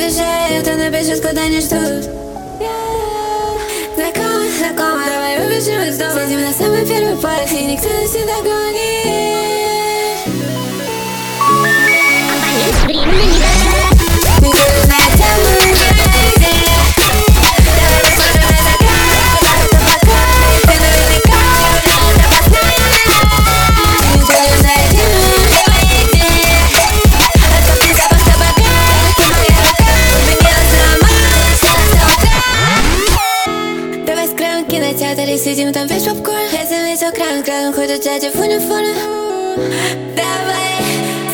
приезжают, а напишет, куда не ждут. Знакомо, знакомо, давай убежим из дома. Сидим на самой первой паре, и никто нас не догонит. Абонент временно недоступен. Никто не знает, где мы, где. Давай посмотрим на закат, куда-то пока. Ты наверняка запасная. Никто не знает, где мы, где. Отпусти запах табака, руки моя рука. Изменилась дома, осталось до утра. Давай скроем кинотеатр и сидим там весь попкорн. Если весь экран, ходят дяди в униформе. Давай.